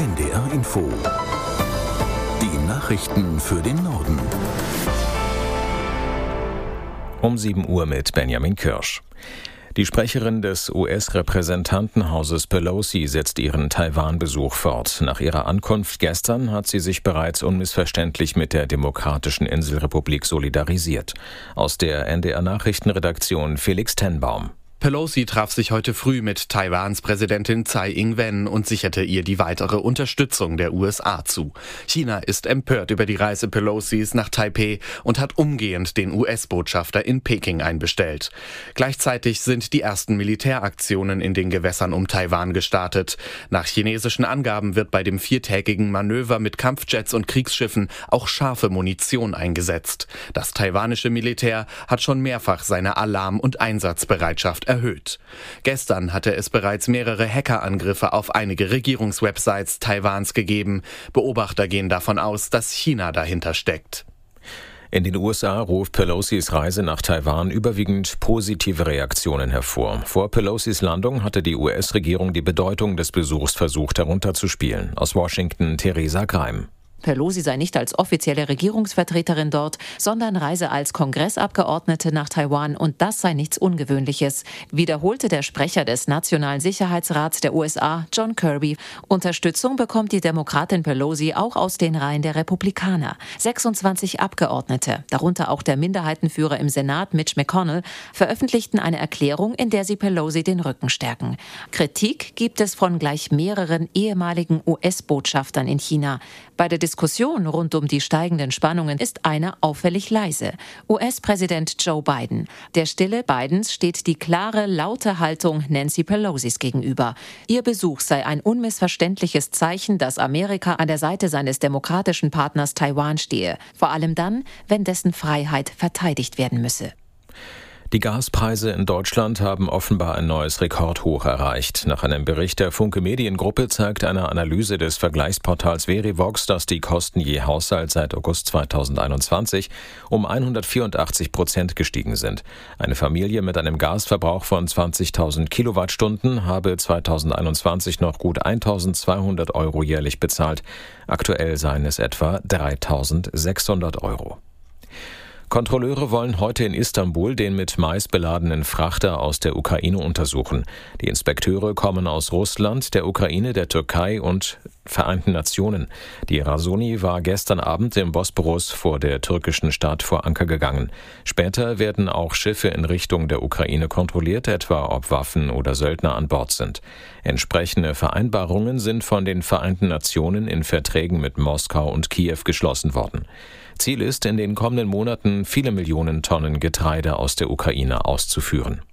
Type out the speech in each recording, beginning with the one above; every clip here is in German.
NDR Info. Die Nachrichten für den Norden. Um 7 Uhr mit Benjamin Kirsch. Die Sprecherin des US-Repräsentantenhauses Pelosi setzt ihren Taiwan-Besuch fort. Nach ihrer Ankunft gestern hat sie sich bereits unmissverständlich mit der Demokratischen Inselrepublik solidarisiert. Aus der NDR-Nachrichtenredaktion Felix Tenbaum. Pelosi traf sich heute früh mit Taiwans Präsidentin Tsai Ing-wen und sicherte ihr die weitere Unterstützung der USA zu. China ist empört über die Reise Pelosis nach Taipeh und hat umgehend den US-Botschafter in Peking einbestellt. Gleichzeitig sind die ersten Militäraktionen in den Gewässern um Taiwan gestartet. Nach chinesischen Angaben wird bei dem 4-tägigen Manöver mit Kampfjets und Kriegsschiffen auch scharfe Munition eingesetzt. Das taiwanische Militär hat schon mehrfach seine Alarm- und Einsatzbereitschaft erhöht. Gestern hatte es bereits mehrere Hackerangriffe auf einige Regierungswebsites Taiwans gegeben. Beobachter gehen davon aus, dass China dahinter steckt. In den USA ruft Pelosis Reise nach Taiwan überwiegend positive Reaktionen hervor. Vor Pelosis Landung hatte die US-Regierung die Bedeutung des Besuchs versucht herunterzuspielen. Aus Washington Theresa Greim. Pelosi sei nicht als offizielle Regierungsvertreterin dort, sondern reise als Kongressabgeordnete nach Taiwan und das sei nichts Ungewöhnliches, wiederholte der Sprecher des Nationalen Sicherheitsrats der USA, John Kirby. Unterstützung bekommt die Demokratin Pelosi auch aus den Reihen der Republikaner. 26 Abgeordnete, darunter auch der Minderheitenführer im Senat Mitch McConnell, veröffentlichten eine Erklärung, in der sie Pelosi den Rücken stärken. Kritik gibt es von gleich mehreren ehemaligen US-Botschaftern in China. Bei der Diskussion rund um die steigenden Spannungen ist einer auffällig leise. US-Präsident Joe Biden. Der Stille Bidens steht die klare, laute Haltung Nancy Pelosis gegenüber. Ihr Besuch sei ein unmissverständliches Zeichen, dass Amerika an der Seite seines demokratischen Partners Taiwan stehe. Vor allem dann, wenn dessen Freiheit verteidigt werden müsse. Die Gaspreise in Deutschland haben offenbar ein neues Rekordhoch erreicht. Nach einem Bericht der Funke Mediengruppe zeigt eine Analyse des Vergleichsportals Verivox, dass die Kosten je Haushalt seit August 2021 um 184% gestiegen sind. Eine Familie mit einem Gasverbrauch von 20.000 Kilowattstunden habe 2021 noch gut 1.200 Euro jährlich bezahlt. Aktuell seien es etwa 3.600 Euro. Kontrolleure wollen heute in Istanbul den mit Mais beladenen Frachter aus der Ukraine untersuchen. Die Inspekteure kommen aus Russland, der Ukraine, der Türkei und Vereinten Nationen. Die Razoni war gestern Abend im Bosporus vor der türkischen Stadt vor Anker gegangen. Später werden auch Schiffe in Richtung der Ukraine kontrolliert, etwa ob Waffen oder Söldner an Bord sind. Entsprechende Vereinbarungen sind von den Vereinten Nationen in Verträgen mit Moskau und Kiew geschlossen worden. Ziel ist, in den kommenden Monaten viele Millionen Tonnen Getreide aus der Ukraine auszuführen.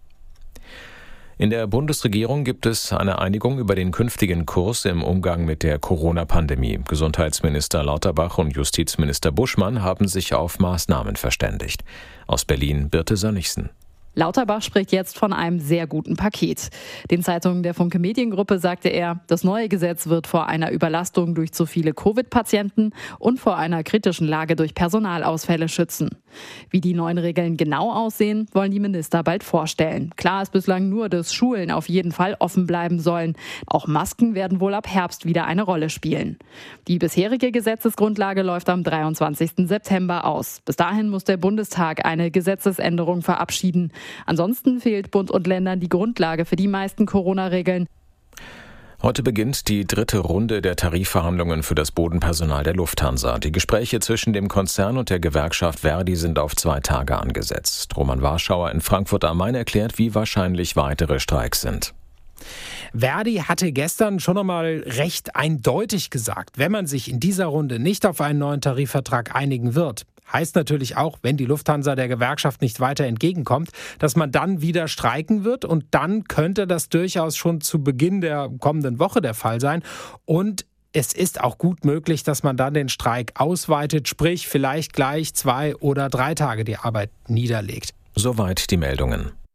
In der Bundesregierung gibt es eine Einigung über den künftigen Kurs im Umgang mit der Corona-Pandemie. Gesundheitsminister Lauterbach und Justizminister Buschmann haben sich auf Maßnahmen verständigt. Aus Berlin Birte Sönnigsen. Lauterbach spricht jetzt von einem sehr guten Paket. Den Zeitungen der Funke Mediengruppe sagte er, das neue Gesetz wird vor einer Überlastung durch zu viele Covid-Patienten und vor einer kritischen Lage durch Personalausfälle schützen. Wie die neuen Regeln genau aussehen, wollen die Minister bald vorstellen. Klar ist bislang nur, dass Schulen auf jeden Fall offen bleiben sollen. Auch Masken werden wohl ab Herbst wieder eine Rolle spielen. Die bisherige Gesetzesgrundlage läuft am 23. September aus. Bis dahin muss der Bundestag eine Gesetzesänderung verabschieden. Ansonsten fehlt Bund und Ländern die Grundlage für die meisten Corona-Regeln. Heute beginnt die dritte Runde der Tarifverhandlungen für das Bodenpersonal der Lufthansa. Die Gespräche zwischen dem Konzern und der Gewerkschaft Verdi sind auf 2 Tage angesetzt. Roman Warschauer in Frankfurt am Main erklärt, wie wahrscheinlich weitere Streiks sind. Verdi hatte gestern schon einmal recht eindeutig gesagt, wenn man sich in dieser Runde nicht auf einen neuen Tarifvertrag einigen wird, heißt natürlich auch, wenn die Lufthansa der Gewerkschaft nicht weiter entgegenkommt, dass man dann wieder streiken wird und dann könnte das durchaus schon zu Beginn der kommenden Woche der Fall sein und es ist auch gut möglich, dass man dann den Streik ausweitet, sprich vielleicht gleich 2 oder 3 Tage die Arbeit niederlegt. Soweit die Meldungen.